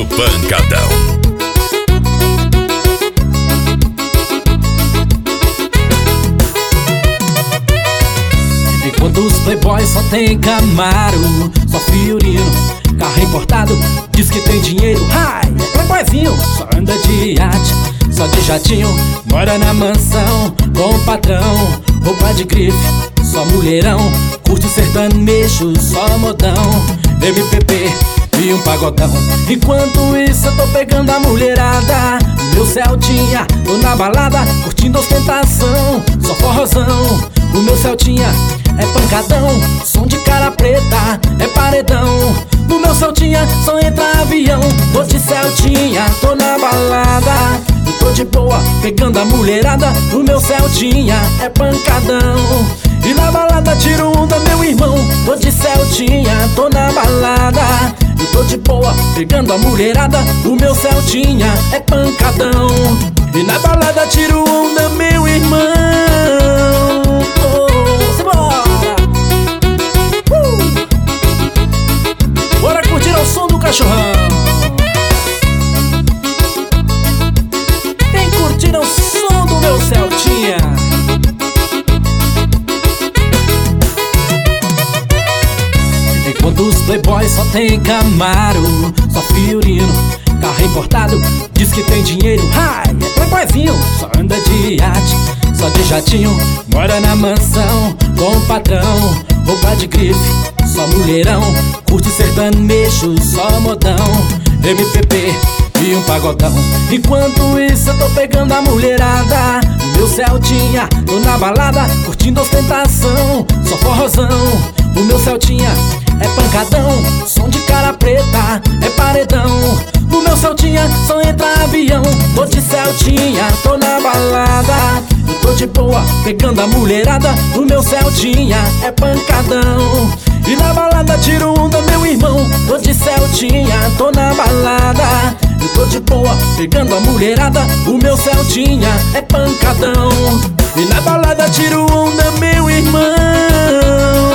pancadão. Enquanto os playboys só tem Camaro, só Fiorino, carro importado, diz que tem dinheiro. Ai, é playboyzinho, só anda de iate, só de jatinho, mora na mansão com o patrão, roupa de grife, só mulherão, curte sertanejo, só modão, MPB e um pagodão. Enquanto isso eu tô pegando a mulherada, meu Celtinha, tô na balada, curtindo ostentação, só forrozão. O meu Celtinha é pancadão, som de cara preta, é paredão. No meu Celtinha só entra avião. Tô de Celtinha, tô na balada, e tô de boa, pegando a mulherada. No meu Celtinha é pancadão, e na balada tiro onda, meu irmão. Tô de Celtinha, tô na balada, e tô de boa, pegando a mulherada. O meu Celtinha é pancadão, e na balada tiro onda, meu irmão. Bora curtir ao som do cachorrão. Vem curtir ao som do meu Celtinha. Enquanto os playboys só tem Camaro, só Fiorino, carro importado, diz que tem dinheiro. Ai, é playboyzinho, só anda de iate, só de jatinho, mora na mansão com o patrão, roupa de grife, só mulherão, curte sertanejo, só modão, MPB e um pagodão. Enquanto isso eu tô pegando a mulherada, meu Celtinha, tô na balada, curtindo ostentação, só forrozão. O meu Celtinha é pancadão, som de cara preta, é paredão. No meu Celtinha só entra avião. Tô de Celtinha, tô na balada, eu tô de boa, pegando a mulherada. No meu Celtinha é pancadão, e na balada tiro onda, meu irmão. Tô de Celtinha, tô na balada, eu tô de boa, pegando a mulherada. O meu Celtinha é pancadão, e na balada tiro onda, meu irmão.